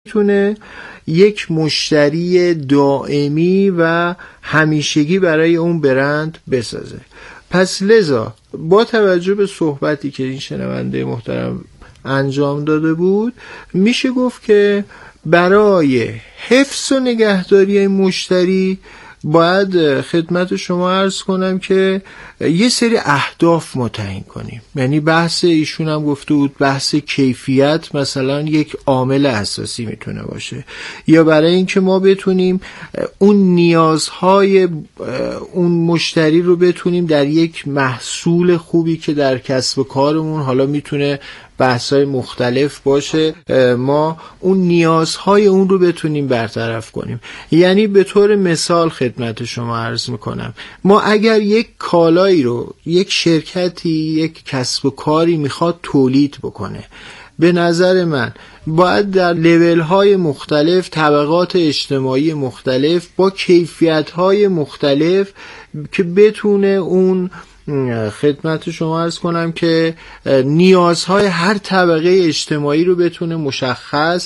میتونه یک مشتری دائمی و همیشگی برای اون برند بسازه. پس لذا با توجه به صحبتی که این شنونده محترم انجام داده بود، میشه گفت که برای حفظ و نگهداری مشتری باید خدمت شما عرض کنم که یه سری اهداف ما تعیین کنیم. یعنی بحث ایشون هم گفته بود بحث کیفیت مثلا یک عامل اساسی میتونه باشه، یا برای اینکه ما بتونیم اون نیازهای اون مشتری رو بتونیم در یک محصول خوبی که در کسب و کارمون، حالا میتونه بحث‌های مختلف باشه، ما اون نیازهای اون رو بتونیم برطرف کنیم. یعنی به طور مثال خدمت شما عرض میکنم، ما اگر یک کالایی رو یک شرکتی، یک کسب و کاری میخواد تولید بکنه، به نظر من باید در لیول‌های مختلف، طبقات اجتماعی مختلف، با کیفیت‌های مختلف که بتونه اون خدمت شما عرض کنم که نیازهای هر طبقه اجتماعی رو بتونه مشخص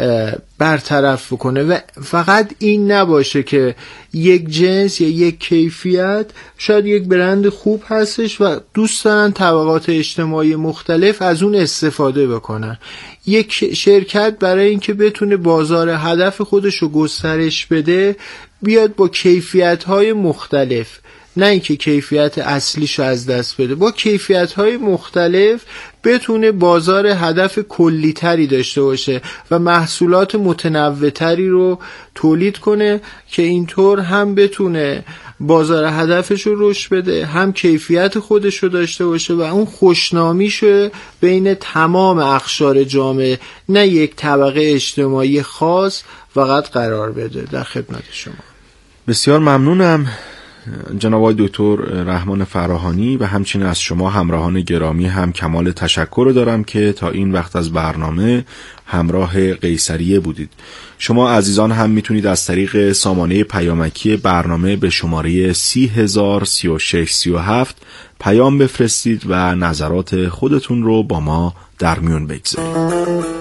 برطرف بکنه. و فقط این نباشه که یک جنس یا یک کیفیت، شاید یک برند خوب هستش و دوست دارن طبقات اجتماعی مختلف از اون استفاده بکنن. یک شرکت برای اینکه بتونه بازار هدف خودش رو گسترش بده، بیاد با کیفیت‌های مختلف، نه اینکه کیفیت اصلیشو از دست بده، با کیفیت‌های مختلف بتونه بازار هدف کلی‌تری داشته باشه و محصولات متنوع‌تری رو تولید کنه که اینطور هم بتونه بازار هدفش رو رشد بده، هم کیفیت خودش رو داشته باشه و اون خوشنامیشو بین تمام اقشار جامعه، نه یک طبقه اجتماعی خاص فقط قرار بده. در خدمت شما. بسیار ممنونم جناب آقای دکتر رحمان فراهانی و همچنین از شما همراهان گرامی هم کمال تشکر رو دارم که تا این وقت از برنامه همراه قیصریه بودید. شما عزیزان هم میتونید از طریق سامانه پیامکی برنامه به شماره 303637 پیام بفرستید و نظرات خودتون رو با ما در میون بگذارید.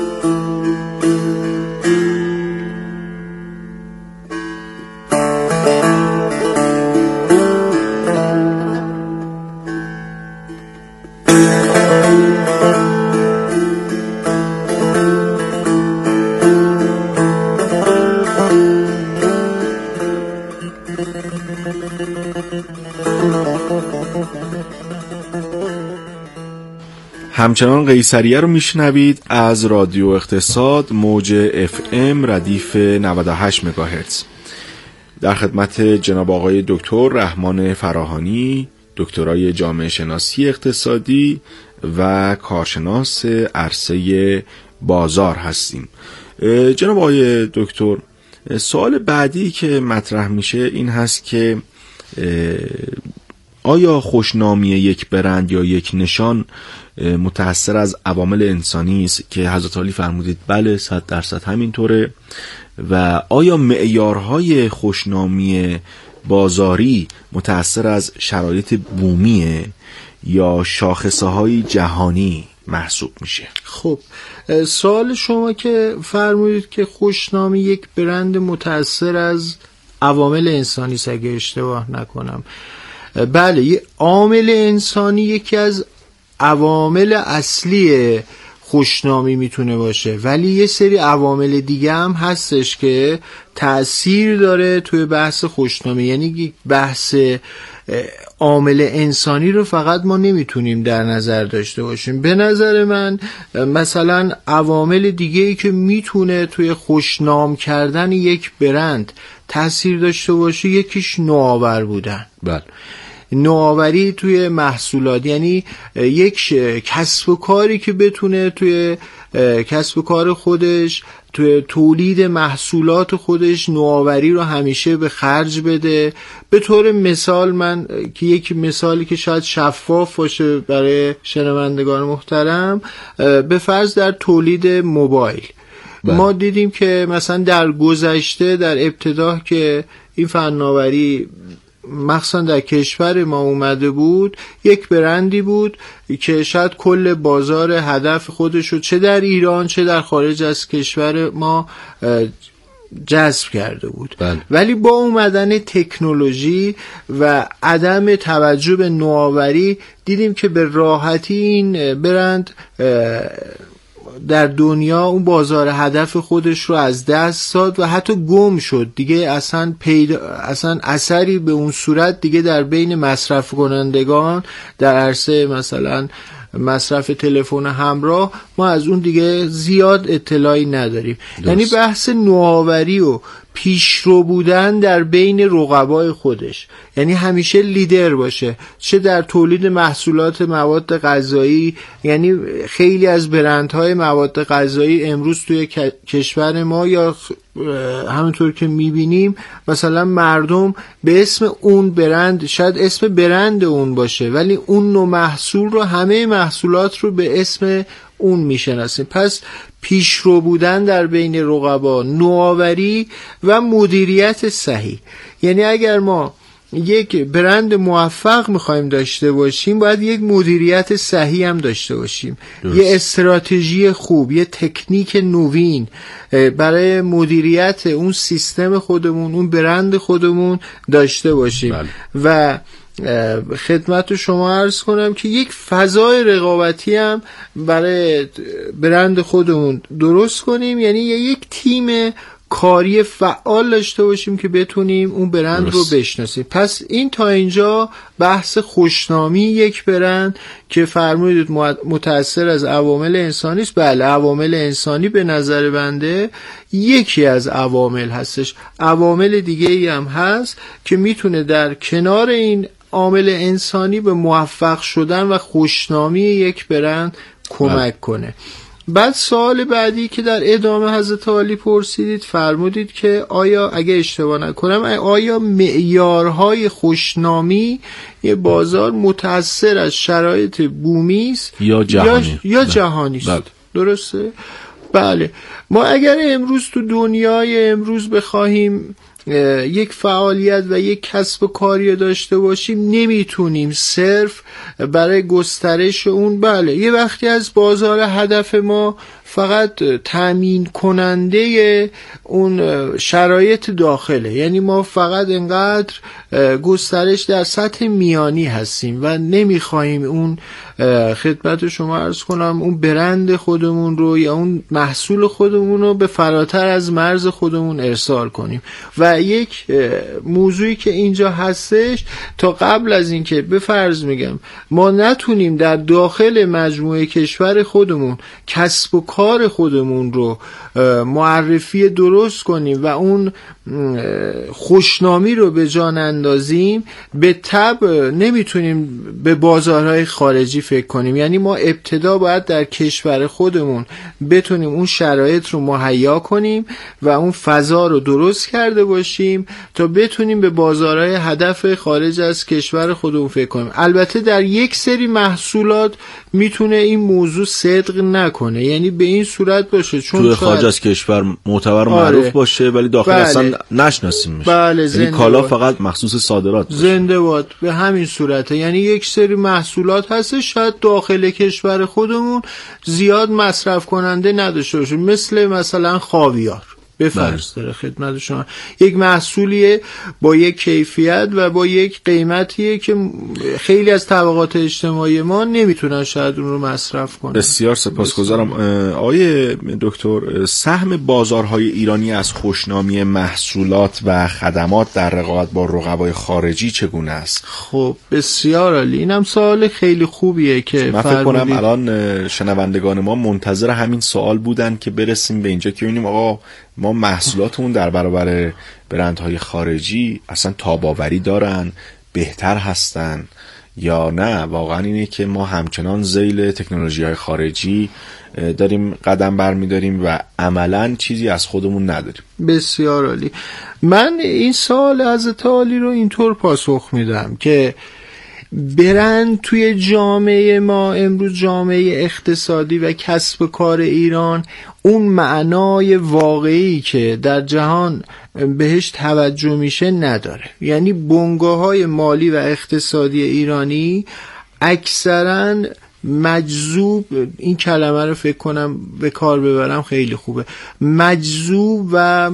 همچنان قیصریه رو میشنوید از رادیو اقتصاد موج FM ردیف 98 مگاهرتز. در خدمت جناب آقای دکتر رحمان فراهانی، دکترای جامعه شناسی اقتصادی و کارشناس عرصه بازار هستیم. جناب آقای دکتر، سوال بعدی که مطرح میشه این هست که آیا خوشنامی یک برند یا یک نشان متأثر از عوامل انسانی است که حضرت علی فرمودید بله 100% همینطوره، و آیا معیارهای خوشنامی بازاری متأثر از شرایط بومیه یا شاخصه‌های جهانی محسوب میشه؟ خب سوال شما که فرمودید که خوشنامی یک برند متأثر از عوامل انسانی است اگه اشتباه نکنم، بله، یه عامل انسانی یکی از عوامل اصلی خوشنامی میتونه باشه، ولی یه سری عوامل دیگه هم هستش که تأثیر داره توی بحث خوشنامی. یعنی بحث عامل انسانی رو فقط ما نمیتونیم در نظر داشته باشیم. به نظر من مثلا عوامل دیگه‌ای که میتونه توی خوشنام کردن یک برند تأثیر داشته باشه، یکیش نوآور بودن. بله، نوآوری توی محصولات، یعنی یک کسب و کاری که بتونه توی کسب و کار خودش، توی تولید محصولات خودش نوآوری رو همیشه به خرج بده. به طور مثال من که یک مثالی که شاید شفاف باشه برای شنوندگان محترم، به فرض در تولید موبایل ما دیدیم که مثلا در گذشته، در ابتدا که این فناوری مخصوصا در کشور ما اومده بود، یک برندی بود که شاید کل بازار هدف خودش رو چه در ایران چه در خارج از کشور ما جذب کرده بود. ولی با اومدن تکنولوژی و عدم توجه به نوآوری دیدیم که به راحتی این برند در دنیا اون بازار هدف خودش رو از دست داد و حتی گم شد دیگه. اصلا اثری به اون صورت دیگه در بین مصرف کنندگان در عرصه مثلا مصرف تلفن همراه ما از اون دیگه زیاد اطلاعی نداریم. یعنی بحث نوآوری و پیشرو بودن در بین رقبای خودش، یعنی همیشه لیدر باشه، چه در تولید محصولات مواد غذایی. یعنی خیلی از برندهای مواد غذایی امروز توی کشور ما یا همونطور که میبینیم مثلا مردم به اسم اون برند، شاید اسم برند اون باشه ولی اون نوع محصول رو، همه محصولات رو به اسم اون میشناسیم. پس پیشرو بودن در بین رقبا، نوآوری و مدیریت صحیح. یعنی اگر ما یک برند موفق میخوایم داشته باشیم باید یک مدیریت صحیح هم داشته باشیم. یه استراتژی خوب، یه تکنیک نوین برای مدیریت اون سیستم خودمون، اون برند خودمون داشته باشیم. و خدمت شما عرض کنم که یک فضای رقابتی هم برای برند خودمون درست کنیم. یعنی یک تیم کاری فعال داشته باشیم که بتونیم اون برند رو بشناسیم. پس این تا اینجا بحث خوشنامی یک برند که فرمودید متأثر از عوامل انسانی است. بله، عوامل انسانی به نظر بنده یکی از عوامل هستش. عوامل دیگه ای هم هست که میتونه در کنار این عامل انسانی به موفق شدن و خوشنامی یک برند کمک کنه. بعد سوال بعدی که در ادامه حضرت عالی پرسیدید، فرمودید که آیا اگه اشتباه نکنم آیا معیارهای خوشنامی یه بازار متأثر از شرایط بومی است یا جهانی است؟ درسته؟ بله. ما اگر امروز تو دنیای امروز بخواهیم یک فعالیت و یک کسب و کاری داشته باشیم نمیتونیم صرف برای گسترش اون، بله یه وقتی از بازار هدف ما فقط تامین کننده اون شرایط داخله، یعنی ما فقط انقدر گسترش در سطح میانی هستیم و نمیخوایم اون خدمت شما عرض کنم اون برند خودمون رو یا اون محصول خودمون رو به فراتر از مرز خودمون ارسال کنیم. و یک موضوعی که اینجا هستش، تا قبل از اینکه به فرض میگم ما نتونیم در داخل مجموعه کشور خودمون کسب و کار خودمون رو معرفی درست کنیم و اون خوشنامی رو به جان اندازیم، به تبع نمیتونیم به بازارهای خارجی فکر کنیم. یعنی ما ابتدا باید در کشور خودمون بتونیم اون شرایط رو مهیا کنیم و اون فضا رو درست کرده باشیم تا بتونیم به بازارهای هدف خارج از کشور خودمون فکر کنیم. البته در یک سری محصولات میتونه این موضوع صدق نکنه، یعنی به این صورت باشه چون توی خارج از کشور معتبر معروف باشه ولی داخل اصلا نشناسیمش. یعنی کالا فقط مخصوص صادرات باشه. زنده باد. به همین صورته. یعنی یک سری محصولات هست شاید داخل کشور خودمون زیاد مصرف کننده نداشته باشه، مثلا خاویار به فرض داره خدمت شما، یک محصولیه با یک کیفیت و با یک قیمتیه که خیلی از طبقات اجتماعی ما نمیتونن شاید اون رو مصرف کنن. بسیار سپاسگزارم. آقای دکتر، سهم بازارهای ایرانی از خوشنامی محصولات و خدمات در رقابت با رقبای خارجی چگونه است؟ خب بسیار عالی. اینم سوال خیلی خوبیه که من فکر کنم الان شنوندگان ما منتظر همین سوال بودن که برسیم به اینجا که ببینیم آقا ما محصولاتمون در برابر برندهای خارجی اصلا تاباوری دارن، بهتر هستن یا نه. واقعا اینه که ما همچنان ذیل تکنولوژی‌های خارجی داریم قدم برمی‌داریم و عملاً چیزی از خودمون نداریم. بسیار عالی. من این سوال حضرت عالی رو اینطور پاسخ میدم که برند توی جامعه ما امروز، جامعه اقتصادی و کسب کار ایران، اون معنای واقعی که در جهان بهش توجه میشه نداره. یعنی بنگاه‌های مالی و اقتصادی ایرانی اکثراً مجذوب، این کلمه رو فکر کنم به کار ببرم خیلی خوبه، مجذوب و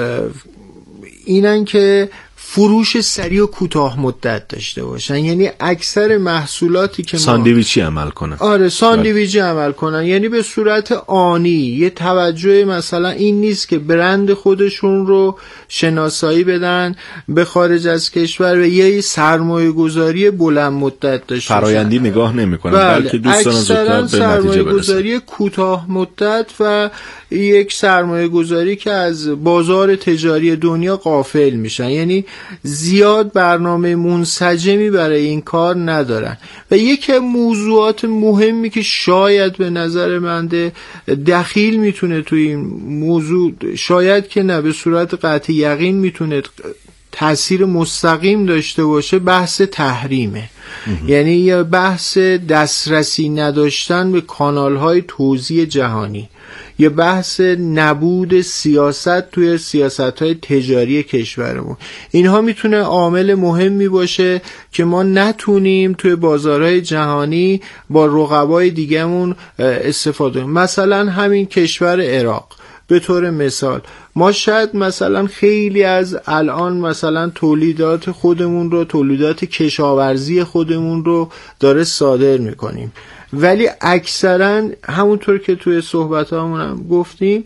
اینن که فروش سریع و کوتاه مدت داشته باشن. یعنی اکثر محصولاتی که ساندویچی عمل کنن. آره ساندویچی عمل کنن، یعنی به صورت آنی. یه توجه مثلا این نیست که برند خودشون رو شناسایی بدن به خارج از کشور و یه سرمایه گذاری بلند مدت داشته باشن، فرایندی نگاه نمیکنن، بلکه دوست دارن زودتر به نتیجه برسن. سرمایه گذاری کوتاه مدت و یک سرمایه گذاری که از بازار تجاری دنیا غافل میشن. یعنی زیاد برنامه منسجمی برای این کار ندارن. و یکی موضوعات مهمی که شاید به نظر من دخیل میتونه توی این موضوع، شاید که نه به صورت قطعی یقین میتونه تأثیر مستقیم داشته باشه، بحث تحریمه. یعنی یه بحث دسترسی نداشتن به کانال‌های توزیع جهانی، یه بحث نبود سیاست توی سیاست‌های تجاری کشورمون. اینها میتونه عامل مهمی باشه که ما نتونیم توی بازارهای جهانی با رقبای دیگه‌مون استفاده کنیم. مثلا همین کشور عراق به طور مثال، ما شاید مثلا خیلی از الان مثلا تولیدات خودمون رو، تولیدات کشاورزی خودمون رو داره صادر میکنیم، ولی اکثرا همونطور که توی صحبتامون هم گفتیم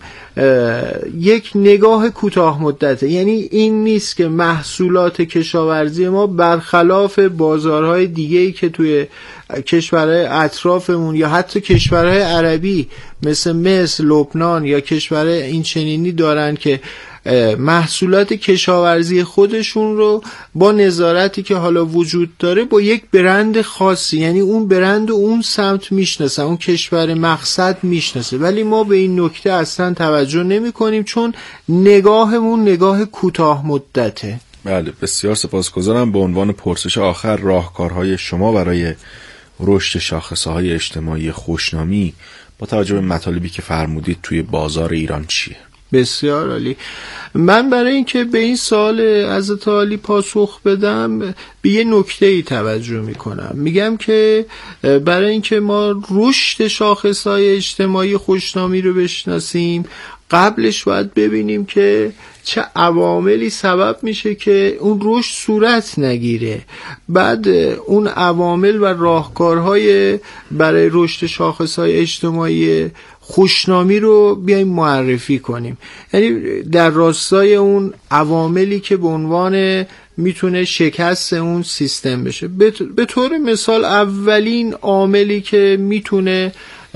یک نگاه کوتاه مدته. یعنی این نیست که محصولات کشاورزی ما برخلاف بازارهای دیگه‌ای که توی کشورهای اطرافمون یا حتی کشورهای عربی مثل مصر، لبنان یا کشورهای این چنینی دارن که محصولات کشاورزی خودشون رو با نظارتی که حالا وجود داره با یک برند خاصی، یعنی اون برند و اون سمت میشناسه، اون کشور مقصد میشناسه، ولی ما به این نکته اصلا توجه نمی کنیم چون نگاهمون نگاه کوتاه مدته. بله، بسیار سپاسگزارم. به عنوان پرسش آخر، راهکارهای شما برای رشد شاخصه‌های اجتماعی خوشنامی با توجه به مطالبی که فرمودید توی بازار ایران چیه؟ بسیار عالی. من برای اینکه به این سوال حضرت عالی پاسخ بدم به یه نکته‌ای توجه میکنم. میگم که برای اینکه ما رشد شاخص‌های اجتماعی خوشنامی رو بشناسیم، قبلش باید ببینیم که چه عواملی سبب میشه که اون رشد صورت نگیره. بعد اون عوامل و راهکارهای برای رشد شاخص‌های اجتماعی خوشنامی رو بیایم معرفی کنیم. یعنی در راستای اون عواملی که به عنوان میتونه شکست اون سیستم بشه. به طور مثال اولین عاملی که میتونه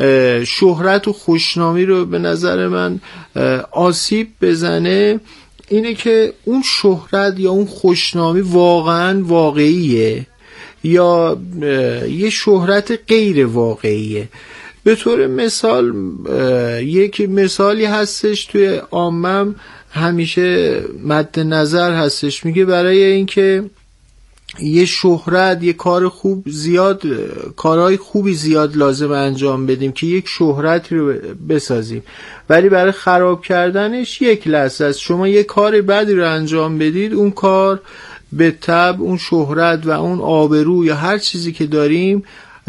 شهرت و خوشنامی رو به نظر من آسیب بزنه اینه که اون شهرت یا اون خوشنامی واقعا واقعیه یا یه شهرت غیر واقعیه. به طور مثال یک مثالی هستش توی عامم همیشه مد نظر هستش، میگه برای اینکه یه شهرت، یه کار خوب زیاد، کارهای خوبی زیاد لازم انجام بدیم که یک شهرتی رو بسازیم، ولی برای خراب کردنش یک لحظه است. شما یه کار بدی رو انجام بدید، اون کار به تبع اون شهرت و اون آبرو یا هر چیزی که داریم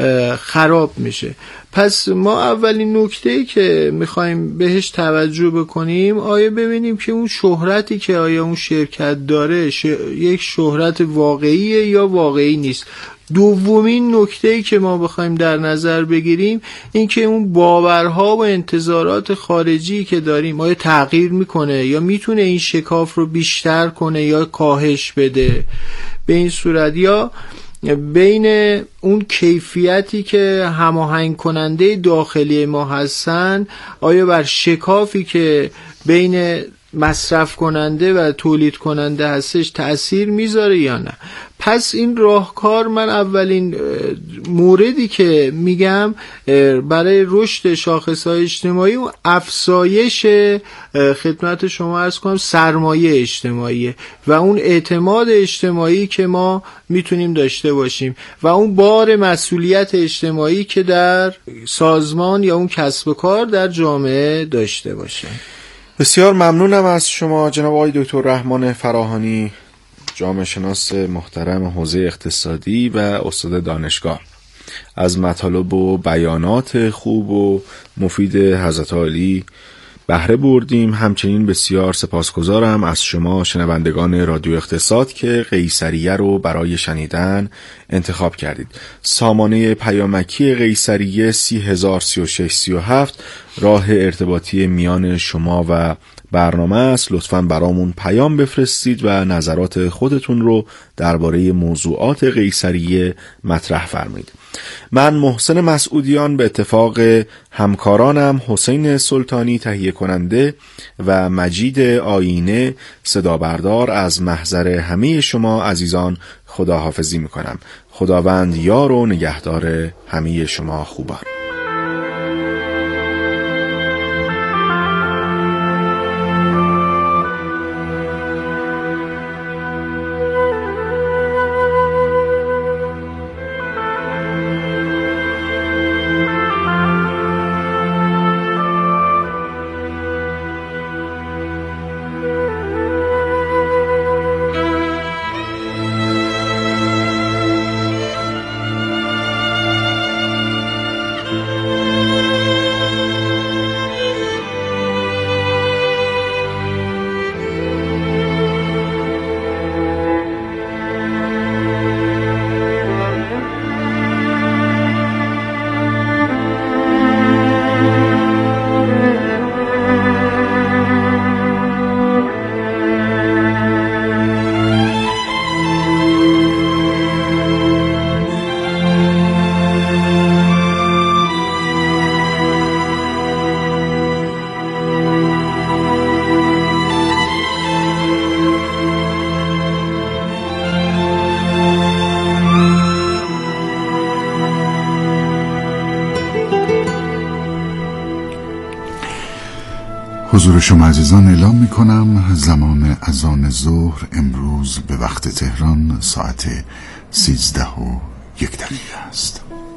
خراب میشه. پس ما اولین نکته‌ای که میخوایم بهش توجه بکنیم، آیا ببینیم که اون شهرتی که آیا اون شرکت داره یک شهرت واقعیه یا واقعی نیست. دومین نکته‌ای که ما بخوایم در نظر بگیریم این که اون باورها و انتظارات خارجی که داریم آیا تغییر میکنه یا میتونه این شکاف رو بیشتر کنه یا کاهش بده. به این صورت یا بین اون کیفیتی که هماهنگ کننده داخلی ما هستن آیا بر شکافی که بین مصرف کننده و تولید کننده هستش تأثیر میذاره یا نه. پس این راهکار، من اولین موردی که میگم برای رشد شاخصهای اجتماعی و افزایش خدمت شما عرض کنم سرمایه اجتماعی و اون اعتماد اجتماعی که ما میتونیم داشته باشیم و اون بار مسئولیت اجتماعی که در سازمان یا اون کسب و کار در جامعه داشته باشه. بسیار ممنونم از شما جناب آقای دکتر رحمان فراهانی، جامعه شناس محترم حوزه اقتصادی و استاد دانشگاه. از مطالب و بیانات خوب و مفید حضرت عالی بهره بردیم. همچنین بسیار سپاسگزارم از شما شنوندگان رادیو اقتصاد که قیصریه رو برای شنیدن انتخاب کردید. سامانه پیامکی قیصریه 303637 راه ارتباطی میان شما و برنامه است. لطفاً برامون پیام بفرستید و نظرات خودتون رو درباره موضوعات قیصریه مطرح فرمایید. من محسن مسعودیان به اتفاق همکارانم حسین سلطانی تهیه کننده و مجید آینه صدا بردار از محضر همه شما عزیزان خداحافظی میکنم. خداوند یار و نگهدار همه شما خوبان. حضور شما عزیزان اعلام می کنم زمان اذان ظهر امروز به وقت تهران ساعت 13:01 است.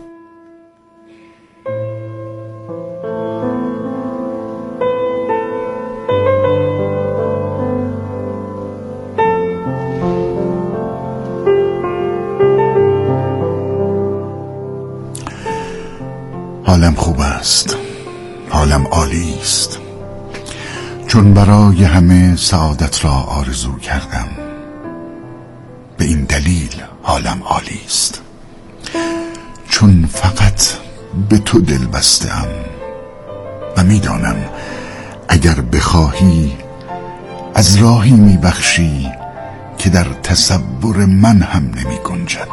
حالم خوب است، حالم عالی است، چون برای همه سعادت را آرزو کردم. به این دلیل حالم عالی است، چون فقط به تو دل بستم و میدانم اگر بخواهی از راهی میبخشی که در تصور من هم نمی گنجد.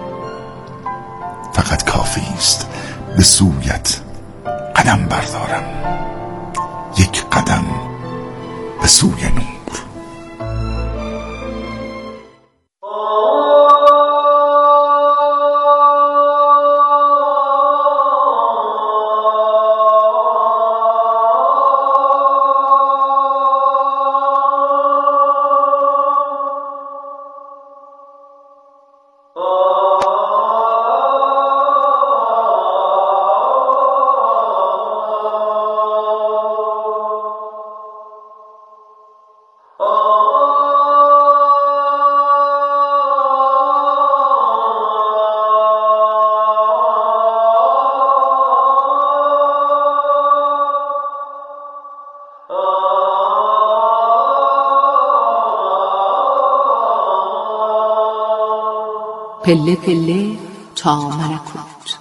فقط کافی است به سویت قدم بردارم، یک قدم به سوی نور. پله پله تا ملکوت.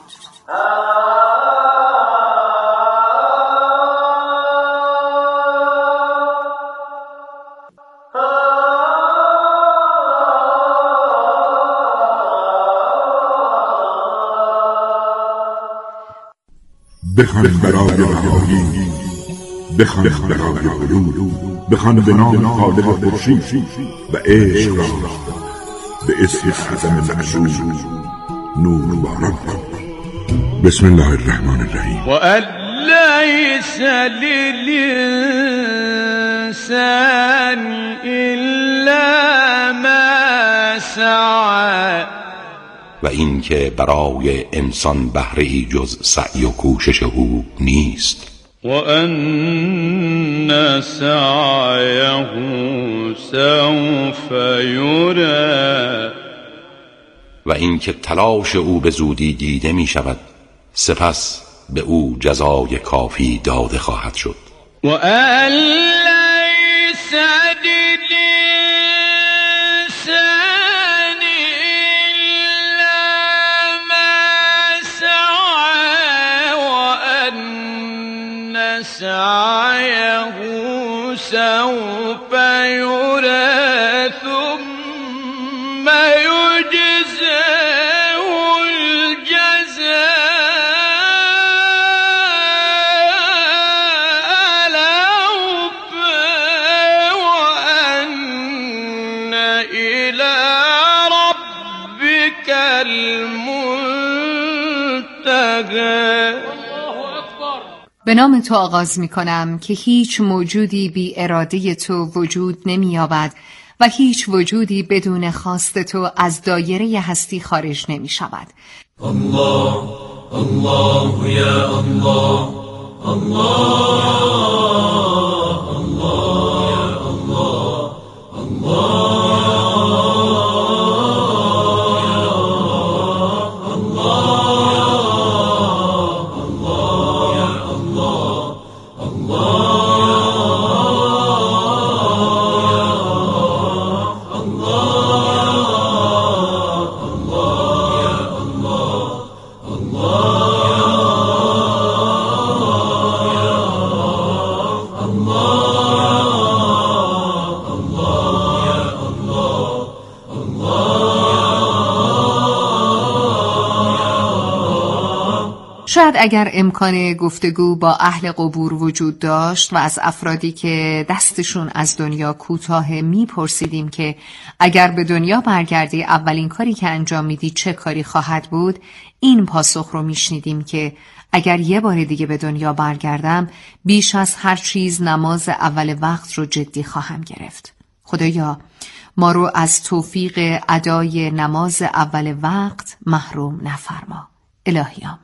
بخوان برای رهایی بخوان برای علوم، بخوان به نام خالق خورشید و عشق را به اسم اعظم معصوم نور باران کن. بسم الله الرحمن الرحیم. و لیس للانسان الا ما سعی، و این که برای انسان بهره‌ای جز سعی و کوشش او نیست. و ان سعیه سوف یری، و این که تلاش او به زودی دیده می شود، سپس به او جزای کافی داده خواهد شد. و ان لیس للانسان الا ما سعی، و ان سعیه سوف یری ثم یجزاه الجزاء الاوفی، و ان الی ربک المنتهی. به نام تو آغاز می کنم که هیچ موجودی بی اراده تو وجود نمی یابد و هیچ وجودی بدون خواست تو از دایره هستی خارج نمی شود. الله الله یا الله، الله الله یا الله، الله شاید اگر امکان گفتگو با اهل قبور وجود داشت و از افرادی که دستشون از دنیا کوتاه میپرسیدیم که اگر به دنیا برگردی اولین کاری که انجام میدی چه کاری خواهد بود، این پاسخ رو میشنیدیم که اگر یه بار دیگه به دنیا برگردم بیش از هر چیز نماز اول وقت رو جدی خواهم گرفت. خدایا ما رو از توفیق ادای نماز اول وقت محروم نفرما. الهی آمین.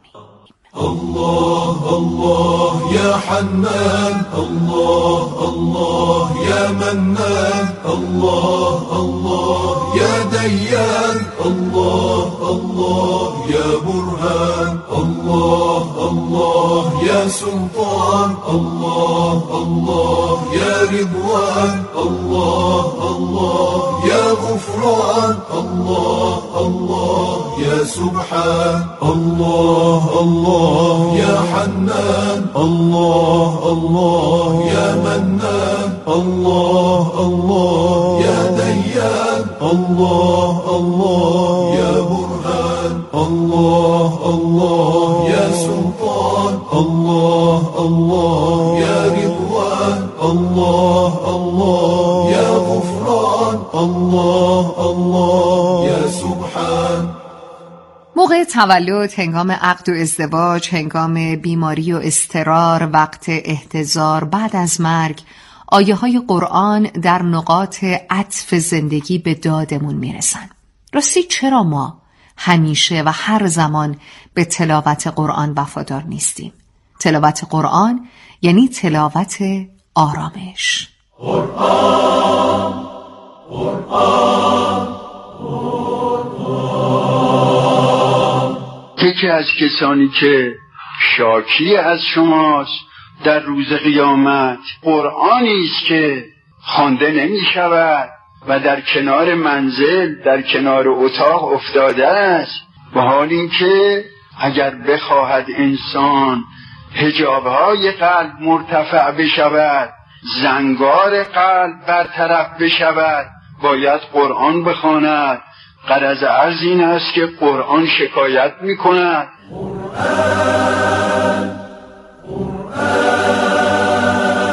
الله الله يا حنان، الله الله يا منان، الله الله يا ديان، الله الله يا برهان، الله الله يا سلطان، الله الله يا رضوان، الله الله يا غفران، الله الله يا سبحان، الله الله يا حنان، الله الله يا منان، الله الله يا ديان، الله الله يا برهان، الله الله يا سلطان، الله الله يا رضوان، الله الله يا غفران، الله الله يا سبحان. موقع تولد، هنگام عقد و ازدواج، هنگام بیماری و اضطرار، وقت احتضار، بعد از مرگ، آیه های قرآن در نقاط عطف زندگی به دادمون میرسن. راستی چرا ما همیشه و هر زمان به تلاوت قرآن وفادار نیستیم؟ تلاوت قرآن یعنی تلاوت آرامش. قرآن قرآن یکی از کسانی که شاکی از شماست در روز قیامت قرآنی است که خوانده نمی شود و در کنار منزل، در کنار اتاق افتاده است، به حال اینکه اگر بخواهد انسان حجابهای قلب مرتفع بشود، زنگار قلب برطرف بشود، باید قرآن بخواند. غرض عرض این است که قرآن شکایت می کند. قرآن قرآن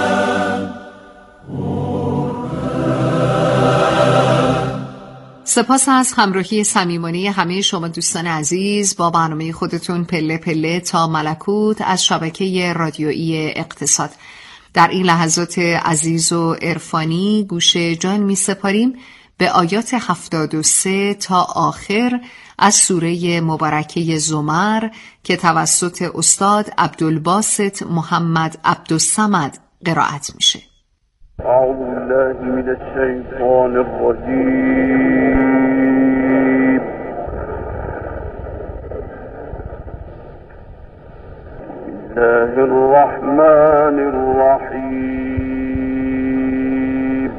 سپاس از همراهی صمیمانه همه شما دوستان عزیز با برنامه خودتون پله پله تا ملکوت از شبکه رادیویی اقتصاد. در این لحظات عزیز و عرفانی گوش جان می سپاریم به آیات 73 تا آخر از سوره مبارکه زمر که توسط استاد عبدالباسط محمد عبدالصمد قرائت میشه. أعوذ بالله من الشيطان الرجيم. بسم الله الرحمن الرحيم.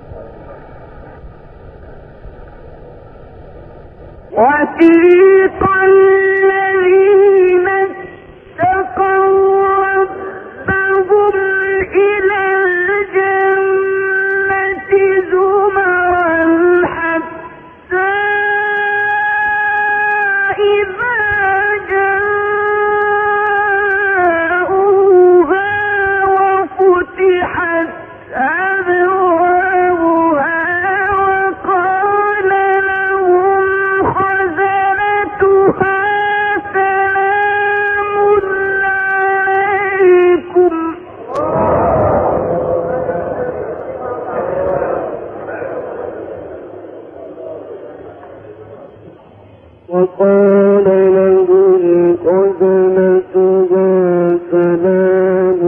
وثيق الذين اتقوا ربهم إلى الجنة زمرا حتى إذا جاءوها وفتحت أبوابها وقال لهم خزنتها سلام عليكم وقال لهم خزنتها سلام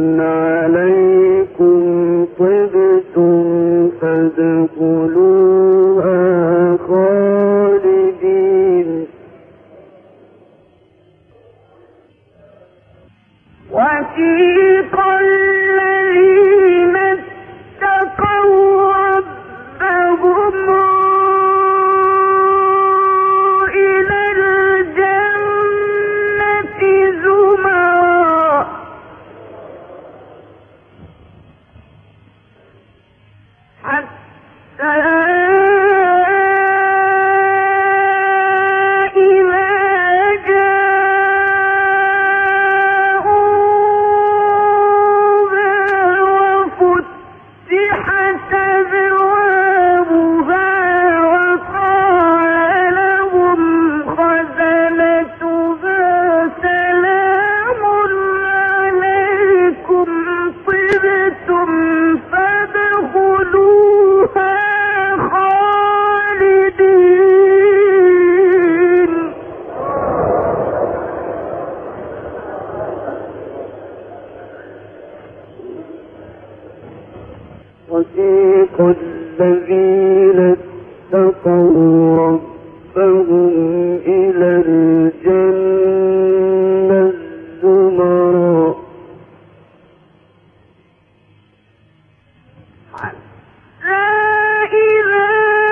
عليكم طبتم فادخلوها خالدين. وثيق الذين اتقوا ربهم إلى الجنة زمرا حتى إذا جاءوها وفتحت أبوابها وقال لهم خزنتها سلام عليكم طبتم فادخلوها خالدين. وثيق الذين اتقوا ربهم إلى الجنة زمرا حتى إذا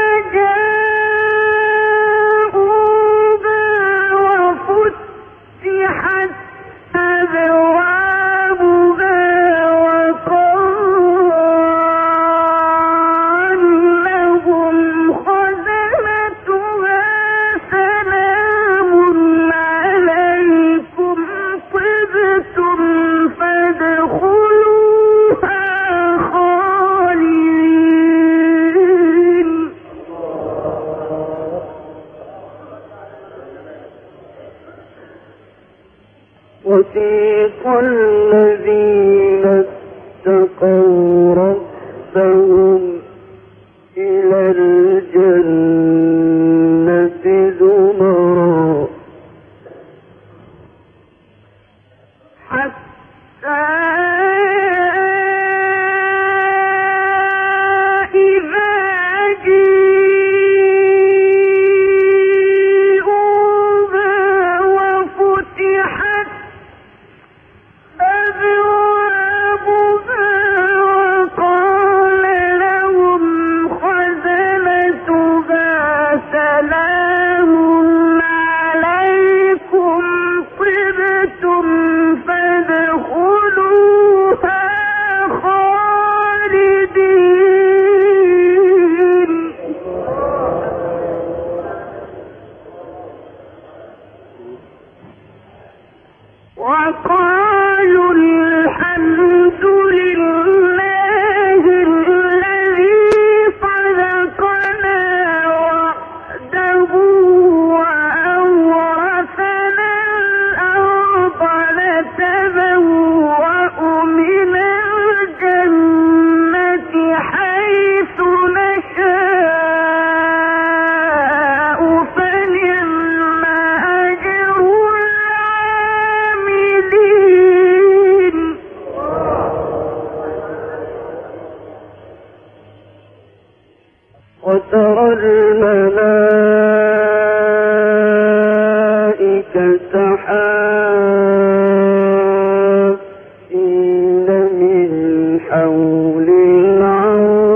جاءوها وفتحت أبوابها وقال لهم خزنتها سلام عليكم طبتم فادخلوها خالدين. وثيق الذين اتقوا ربهم إلى الجنة زمرا حتى إذا جاءوها وفتحت أبوابها وقال وترى الملائكة